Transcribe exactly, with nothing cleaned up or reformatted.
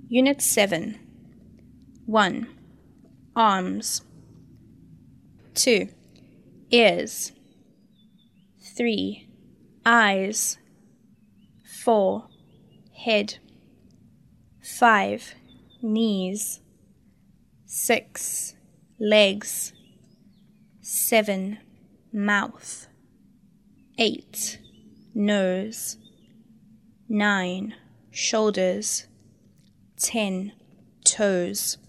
Unit seven. one. Arms. two. Ears. three. Eyes. four. Head. five. Knees. six. Legs. seven. Mouth. eight. Nose. nine. Shoulders. ten. Toes.